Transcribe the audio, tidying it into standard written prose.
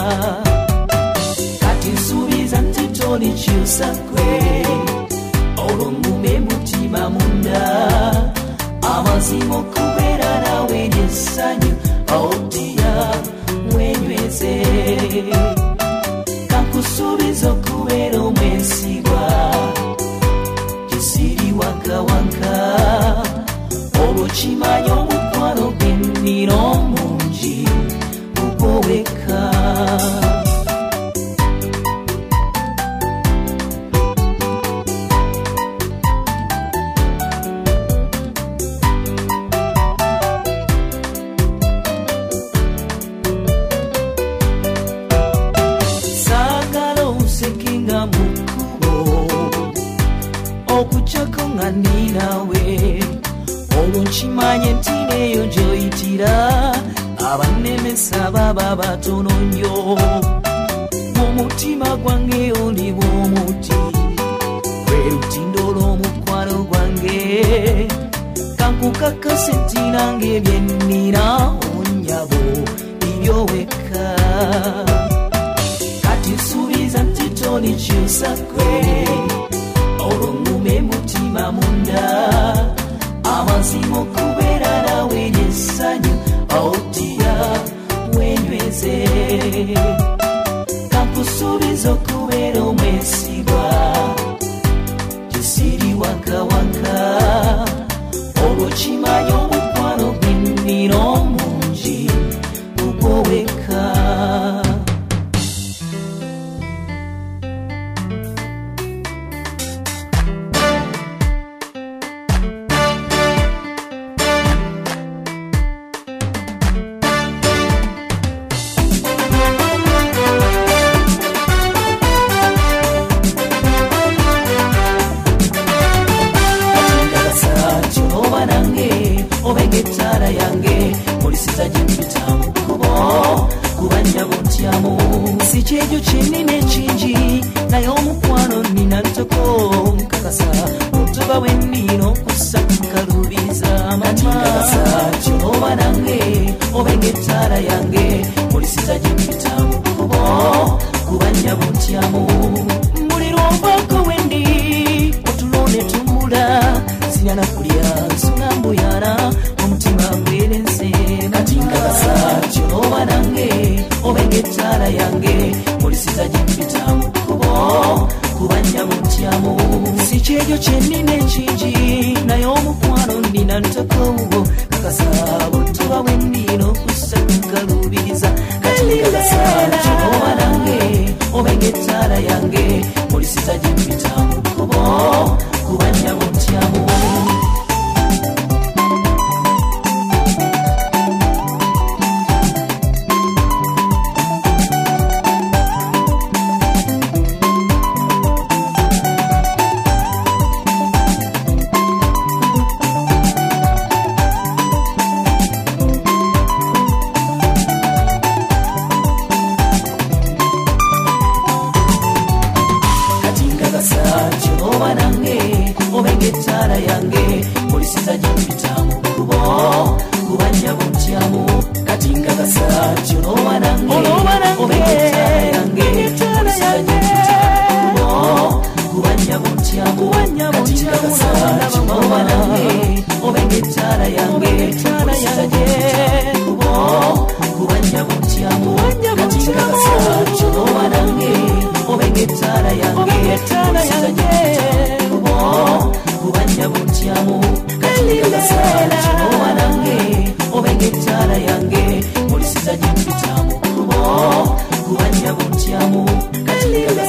kati nsuubiza nti tolikyusa ggwe olw'omume mutima munda amazima okubeera nawe n'essanyu odiya wenyweze kankusuubiza okubeera omwesigwa kisiri wakawanka olw'okimanya omukwano gwennina omungi gugwoweka olw'okimanye nti neeyo gy'oyitira abannemesa baba batono nnyo mu mutima gwange oliwo omuti gwe lutindo lw'omukwano gwange kankukakase nti nange byennina onnyabo ebyowekka kati nsuubiza nti tolikyusa ggwe olw'omume mutima munda amazima okubeera nawe n'essanyu odiya wenyweze kankusuubiza okubeera omwesigwa kisiri wakawanka olw'okimanya omukwano gwennina omungi gugwoweka obengetara yange olisiza gyempita mu kkubo kubanyabo ntyamu si kyekyo kyenina ekingi naye omukwano nina ntoko nkakasa otuba wennina okussa nkalubiza amatikakasa kyoba nange obengetara yange olisiza gyempita mu kkubo kubanyabo ntyamu buli lwovako wendi otulo ne tumbula sinyana kulya nsuna mbuyana omutima gwerense kati nkakasa kyoba nange obengetara yange olisiza gyempita mu kkubo kubanyabo ntyamu si kyekyo kyenina ekingi naye omukwano nina ntokowubo kakasa botuba wennina okussa nkalubiriza kati nkakasa kyoba nange obengetara yange olisiza gyempita mu kkubo kubanyabo ntyamu kyoba nange obengetara yange olisiza gyempita mu kkubo kubanyabo ntyamu kati nkakasa kyoba nange obengetara yange olisiza gyempita mu kkubo kubanyabo ntyamu kati nkakasa kyoba nange obengetara yange olisiza gyempita mu kkubo kubanyabo ntyamu kati nkakasa kyoba nange obengetara yange olisiza gyempita mu kkubo kubanyabo ntyamu kati nkakasa kyoba nange obengetara yange olisiza gyempita mu kkubo kubanyabo ntyamu kati